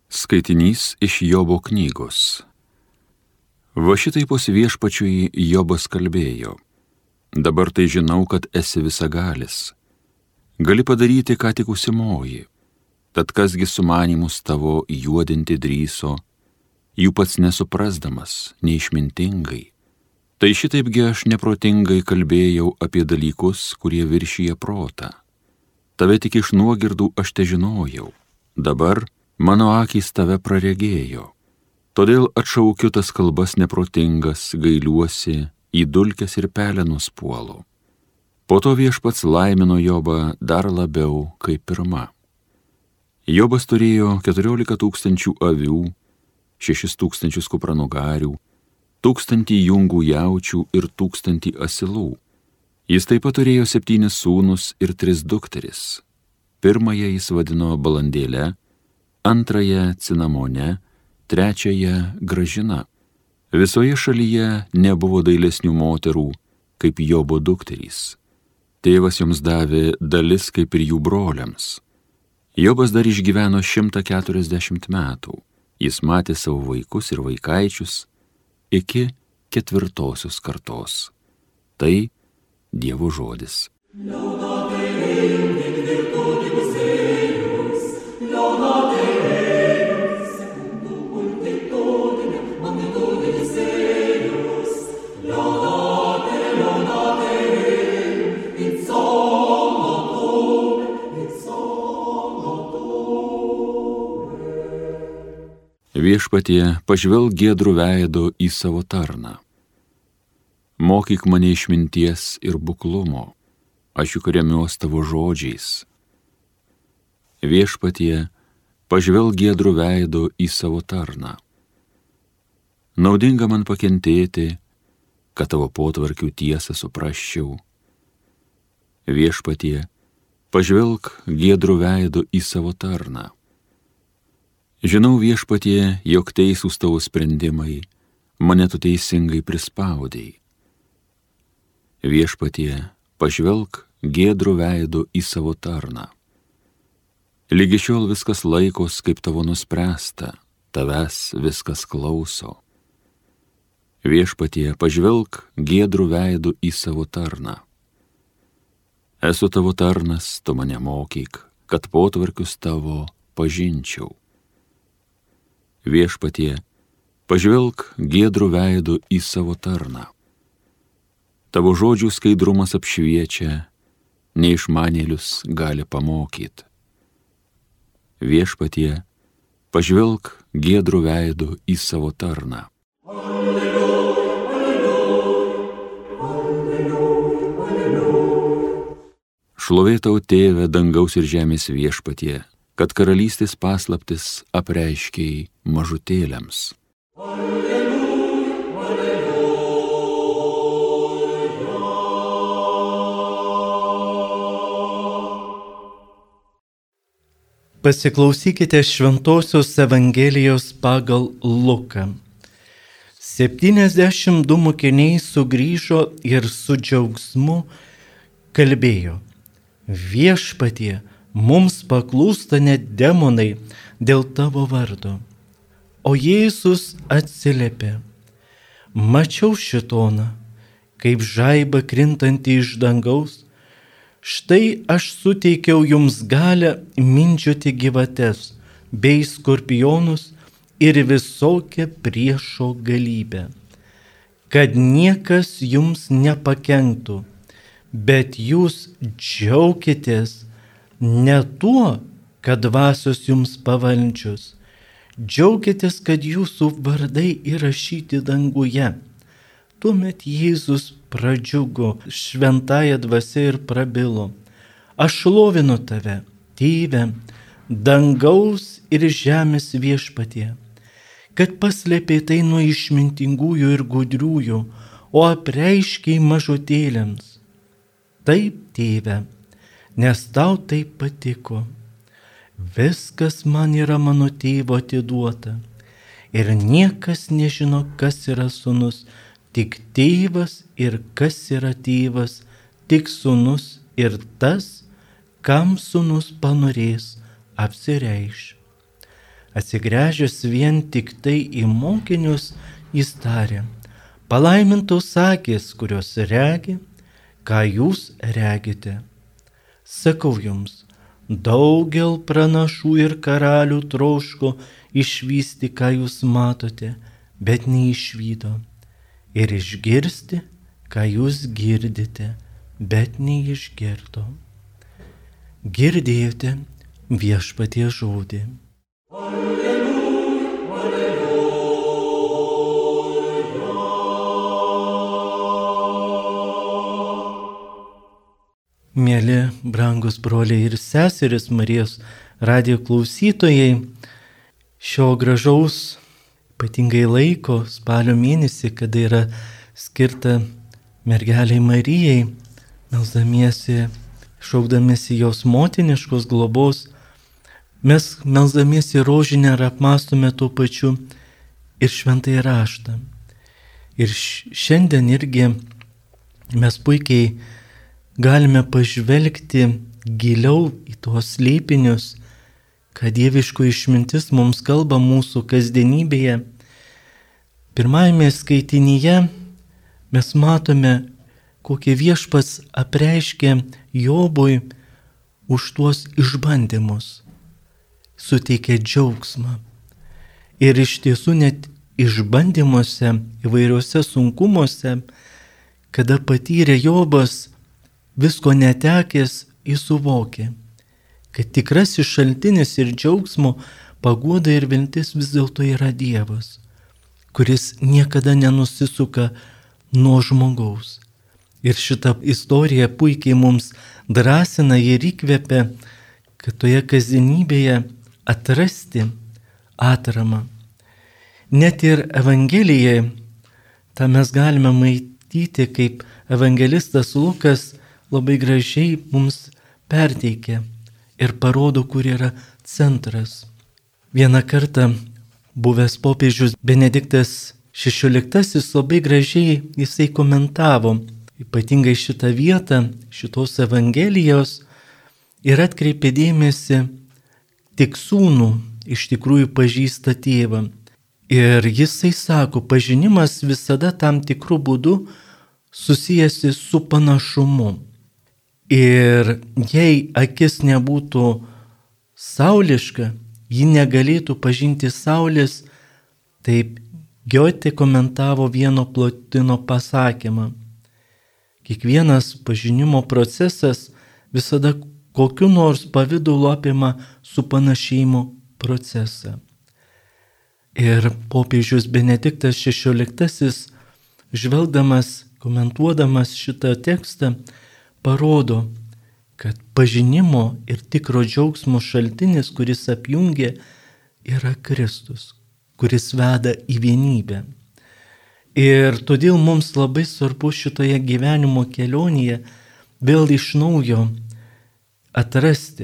Skaitinys iš Jobo knygos. Va šitaipos viešpačiui Jobas kalbėjo. Dabar tai žinau, kad esi visagalis. Gali padaryti, ką tik užsimoji. Tad kasgi sumanymus tavo juodinti drįso, jų pats nesuprasdamas, neišmintingai. Tai šitaipgi aš neprotingai kalbėjau apie dalykus, kurie viršyje protą. Tave tik iš nuogirdų aš te žinojau. Dabar mano akys tave praregėjo. Todėl atšaukiu tas kalbas neprotingas, gailiuosi, į dulkes ir pelenus puolu. Po to viešpats laimino Jobą dar labiau kaip pirma. Jobas turėjo 14 000 avių, 6 000 kupranugarių, 1000 jungų jaučių ir 1000 asilų. Jis taip pat turėjo 7 sūnus ir 3 dukteris. Pirmąją jis vadino Balandėle, antrąją Cinamone, trečiąją Gražina. Visoje šalyje nebuvo dailesnių moterų, kaip Jobo dukterys. Tėvas joms davė dalis kaip ir jų broliams. Jobas dar išgyveno 140 metų. Jis matė savo vaikus ir vaikaičius iki 4. kartos. Tai Dievo žodis. Viešpatie, pažvelk giedrų veido į savo tarną. Mokyk mane išminties ir buklumo, aš juk remiuos tavo žodžiais. Viešpatie, pažvelk giedrų veido į savo tarną. Naudinga man pakentėti, kad tavo potvarkių tiesą suprasčiau. Viešpatie, pažvelk giedrų veido į savo tarną. Žinau, viešpatie, jog teisūs tavo sprendimai, mane tu teisingai prispaudei. Viešpatie, pažvelk giedrų veido į savo tarną. Lygi šiol viskas laikos, kaip tavo nuspręsta, tavęs viskas klauso. Viešpatie, pažvelk giedrų veido į savo tarną. Esu tavo tarnas, tu mane mokyk, kad potvarkius tavo pažinčiau. Viešpatie, pažvelk giedrų veido į savo tarną. Tavo žodžių skaidrumas apšviečia, neišmanėlius gali pamokyti. Viešpatie, pažvelk giedrų veido į savo tarną. Alleluja, alleluja, alleluja. Šlovė tau, Tėve, dangaus ir žemės viešpatie, kad karalystės paslaptis apreiškei mažutėliams. Alleluja, alleluja. Pasiklausykite Šventosios Evangelijos pagal Luką. 72 mokiniai sugrįžo ir su džiaugsmu kalbėjo: Viešpatie, mums paklūsta net demonai dėl tavo vardo. O Jėzus atsiliepė: Mačiau šėtoną, kaip žaibą krintantį iš dangaus. Štai aš suteikiau jums galią mindžioti gyvates bei skorpionus ir visokią priešo galybę, kad niekas jums nepakenktų, bet jūs džiaukitės ne tuo, kad dvasios jums pavaldžios, džiaukitės, kad jūsų vardai įrašyti danguje. Tuomet Jėzus pradžiugo šventąja dvasia ir prabilo: Aš šlovinu tave, Tėve, dangaus ir žemės viešpatie, kad paslėpei tai nuo išmintingųjų ir gudriųjų, o apreiškei mažutėliams. Taip, Tėve, nes tau tai patiko. Viskas man yra mano tėvo atiduota ir niekas nežino, kas yra sūnus, tik tėvas, ir kas yra tėvas, tik sūnus ir tas, kam sūnus panorės apsireikš. Atsigręžęs vien tik tai į mokinius, jis tarė: palaimintos akys, kurios regi, ką jūs regite. Sakau jums, daugel pranašų ir karalių troško išvysti, ką jūs matote, bet neišvydo, ir išgirsti, ką jūs girdite, bet neišgirdo. Girdėjote Viešpaties žodį. Mėly, brangus broliai ir seserys, Marijos radijo klausytojai, šio gražaus, ypatingai laiko, spalio mėnesį, kada yra skirta mergeliai Marijai, melsdamiesi, šaukdamiesi jos motiniškos globos, mes melsdamiesi rožinę ir apmąstome tuo pačiu ir šventąjį raštą. Ir šiandien irgi mes puikiai galime pažvelgti giliau į tuos slėpinius, kad dieviško išmintis mums kalba mūsų kasdienybėje. Pirmajame skaitinyje mes matome, kokie Viešpats apreiškė Jobui už tuos išbandymus, suteikė džiaugsmą. Ir iš tiesų net išbandymuose, įvairiuose sunkumuose, kada patyrė Jobas visko netekęs, jis suvokė, kad tikrasis šaltinis ir džiaugsmo, paguoda ir viltis vis dėlto yra Dievas, kuris niekada nenusisuka nuo žmogaus. Ir šitą istoriją puikiai mums drąsina ir įkvepia, kad toje kasdienybėje atrasti atramą. Net ir Evangelijai, tą mes galime matyti, kaip evangelistas Lukas labai gražiai mums perteikia ir parodo, kur yra centras. Vieną kartą buvęs popiežius Benediktas XVI labai gražiai jisai komentavo ypatingai šitą vietą, šitos Evangelijos, ir atkreipė dėmesį, tik sūnų iš tikrųjų pažįsta tėvą. Ir jisai sako, pažinimas visada tam tikrų būdų susijęsi su panašumu. Ir jei akis nebūtų sauliška, ji negalėtų pažinti saulės, taip Giotė komentavo vieno Plotino pasakymą. Kiekvienas pažinimo procesas visada kokiu nors pavidalu apima supanašėjimo procesą. Ir popiežius Benediktas XVI, žvelgdamas, komentuodamas šitą tekstą, parodo, kad pažinimo ir tikro džiaugsmo šaltinis, kuris apjungia, yra Kristus, kuris veda į vienybę. Ir todėl mums labai svarbu šitoje gyvenimo kelionėje vėl iš naujo atrasti.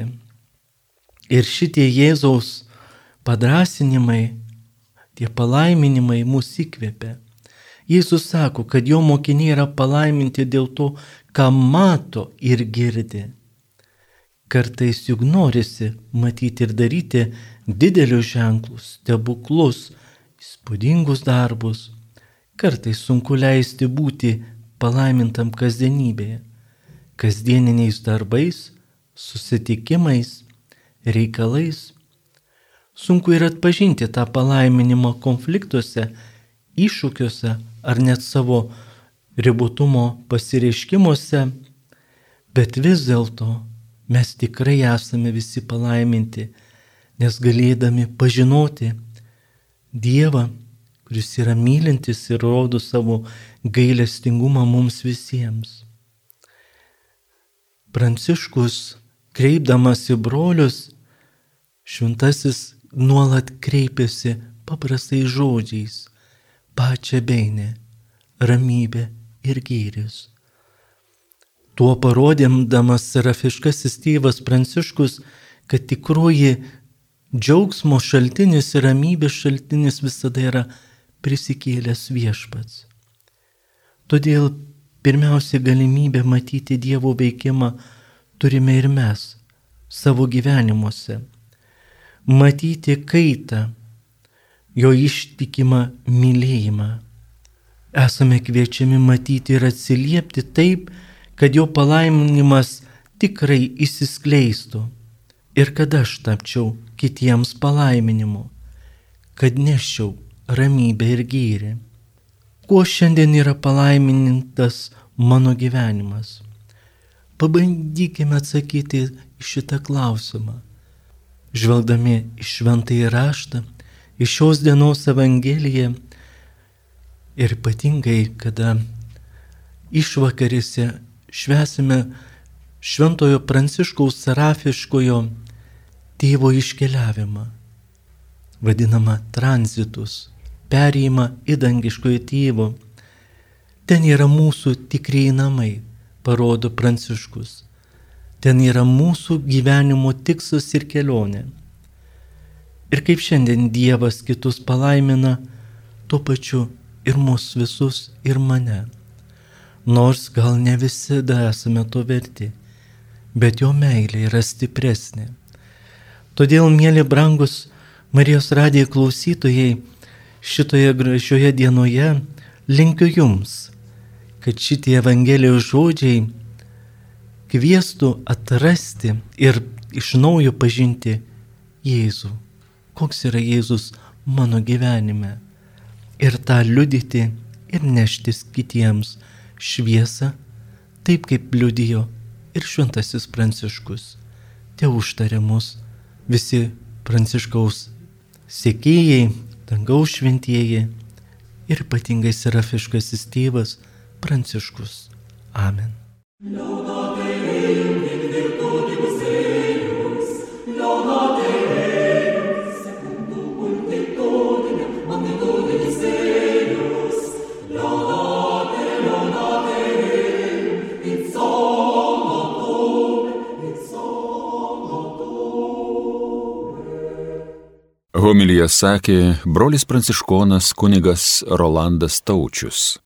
Ir šitie Jėzaus padrąsinimai, tie palaiminimai mus įkvepia. Jėzus sako, kad jo mokiniai yra palaiminti dėl to, ką mato ir girdi. Kartais juk norisi matyti ir daryti didelius ženklus, stebuklus, įspūdingus darbus. Kartais sunku leisti būti palaimintam kasdienybėje, kasdieniniais darbais, susitikimais, reikalais. Sunku ir atpažinti tą palaiminimą konfliktuose, iššūkiuose ar net savo ribotumo pasireiškimuose, bet vis dėlto mes tikrai esame visi palaiminti, nes galėdami pažinoti Dievą, kuris yra mylintis ir rodo savo gailestingumą mums visiems. Pranciškus, kreipdamas į brolius, šventasis nuolat kreipiasi paprastai žodžiais: pačia beinė, ramybė ir gėris. Tuo parodėdamas serafiškasis tėvas Pranciškus, kad tikroji džiaugsmo šaltinis ir ramybės šaltinis visada yra prisikėlęs Viešpats. Todėl pirmiausia galimybę matyti Dievo veikimą turime ir mes savo gyvenimuose. matyti kaitą, jo ištikimą mylėjimą. Esame kviečiami matyti ir atsiliepti taip, kad jo palaiminimas tikrai įsiskleistų ir kad aš tapčiau kitiems palaiminimu, kad neščiau ramybę ir gėrį. Kuo šiandien yra palaimintas mano gyvenimas? Pabandykime atsakyti į šitą klausimą. Žvelgdami į šventąjį raštą, į šios dienos Evangeliją ir ypatingai, kada išvakarėse švęsime Šventojo Pranciškaus Sarafiškojo tėvo iškeliavimą, vadinamą tranzitus, perėjimą į dangiškojo tėvo. Ten yra mūsų tikrieji namai, parodo Pranciškus. Ten yra mūsų gyvenimo tikslas ir kelionė. Ir kaip šiandien Dievas kitus palaimina, tuo pačiu ir mus visus, ir mane. Nors gal ne visada esame to verti, bet jo meilė yra stipresnė. Todėl, mieli brangus Marijos radijo klausytojai, šitoje gražioje dienoje linkiu jums, kad šitie Evangelijos žodžiai kviestų atrasti ir iš naujo pažinti Jėzų. Koks yra Jėzus mano gyvenime. Ir tą liudyti ir neštis kitiems šviesą, taip kaip liudijo ir šventasis Pranciškus. Te užtarė mus visi Pranciškaus sekėjai, dangaus šventieji ir ypatingai serafiškasis tėvas Pranciškus. Amen. Homiliją sakė brolis pranciškonas kunigas Rolandas Taučius.